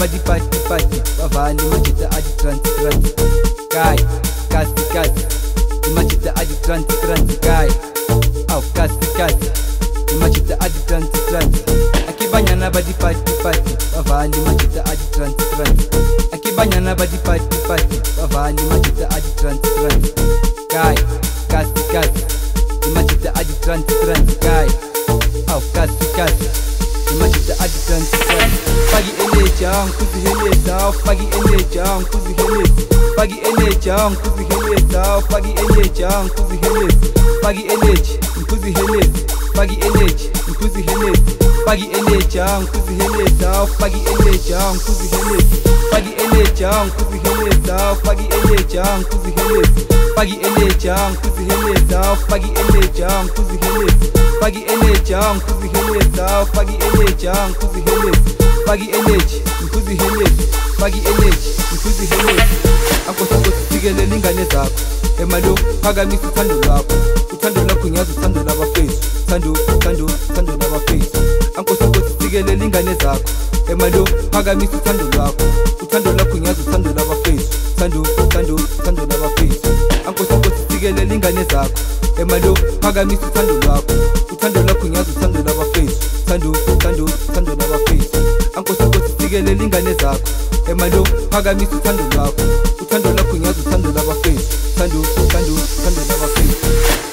badi party bavali machita adi trans kai kasi machita adi trans kai au kasi machita adi trans akibanyana badi party bavali machita adi trans akibanyana badi party bavali machita adi trans kai kasi machita adi trans kai au kasi machita adi trans pagi enejang kuziheleza pagi enejang kuziheleza pagi enejang kuziheleza pagi enejang kuziheleza pagi energy kuziheleza pagi energy kuziheleza pagi enejang kuziheleza pagi enejang kuziheleza pagi enejang kuziheleza pagi enejang kuziheleza pagi enejang kuziheleza pagi enejang kuziheleza pagi enejang kuziheleza pagi enejang kuziheleza pagi energy kuziheleza pagi energy kuziheleza akosikelele ingane zakho emalo phakamisa uthando lakho ngiyazi uthando labafethu thando labafethu akosikelele ingane zakho emalo phakamisa uthando lakho ngiyazi uthando labafethu thando labafethu akosikelele ingane zakho emalo phakamisa uthando lakho ngiyazi uthando labafethu thando labafethu akosikelele ingane zakho emalo phakamisa uthando lakho ngiyazi uthando labafethu thando labafethu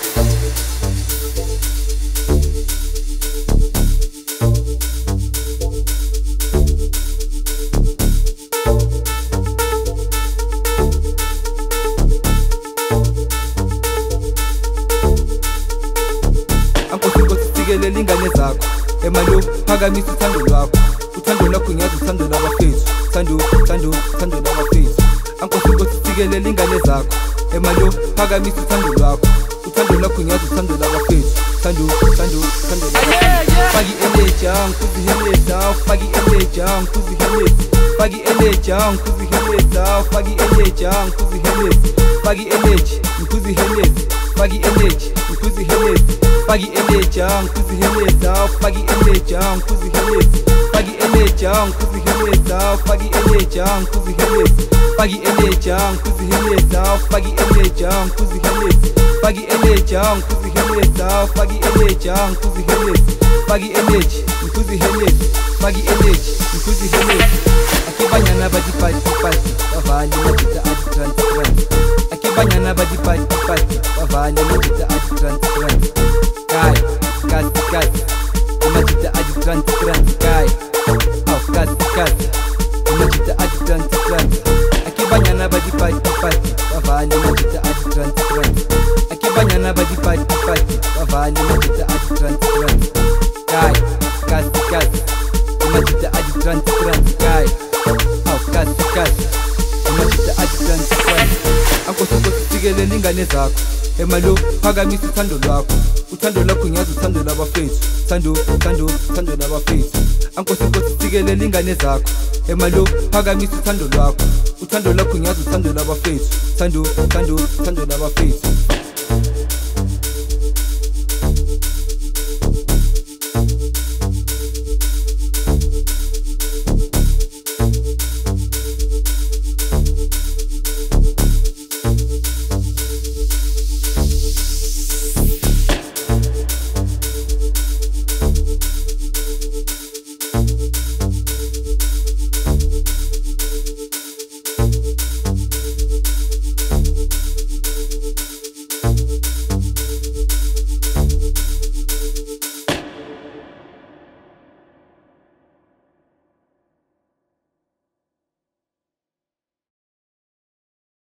akosikelele ingane zakho emalo phakamisa uthando lakho ngiyazi uthando labafethu thando labafethu akosikelele ingane zakho emalo phakamisa uthando lakho ngiyazi uthando labafethu thando labafethu pagi enejang kuziheleza pagi enejang kuziheleza pagi enejang kuziheleza pagi enejang kuziheleza pagi energy kuziheleza pagi energy kuziheleza pagi enejang kuziheleza pagi enejang kuziheleza pagi enejang kuziheleza pagi enejang kuziheleza pagi enejang kuziheleza pagi enejang kuziheleza pagi enejang kuziheleza pagi enejang kuziheleza pagi energy kuziheleza pagi energy kuziheleza akibanyana badi party bavali machita adi trans akibanyana badi party bavali machita adi trans kai kasi machita adi trans kai au kasi machita adi trans akibanyana badi party bavali machita adi trans akibanyana badi party bavali machita adi trans kai kasi machita adi trans kai au kasi machita adi trans akosikelele ingane zakho emalo phakamisa uthando lakho ngiyazi uthando labafethu thando labafethu akosikelele ingane zakho emalo phakamisa uthando lakho ngiyazi uthando labafethu thando labafethu